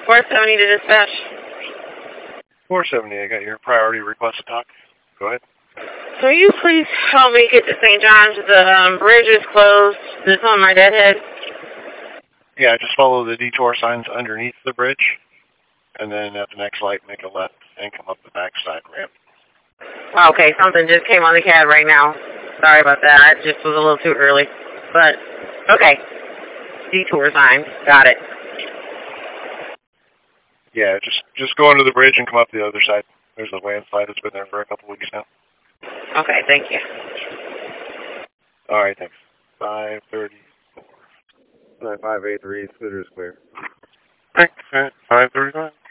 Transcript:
470 to dispatch. 470, I got your priority request to talk. Go ahead. Can you please help me get to St. John's? The bridge is closed. It's on my deadhead. Yeah, just follow the detour signs underneath the bridge, and then at the next light, make a left and come up the backside ramp. Okay, something just came on the CAD right now. Sorry about that. It just was a little too early. But, okay. Detour sign. Got it. Yeah, just go under the bridge and come up the other side. There's a landslide that's been there for a couple weeks now. Okay, thank you. All right, thanks. 534. 583, Scooter Square. All right, 535.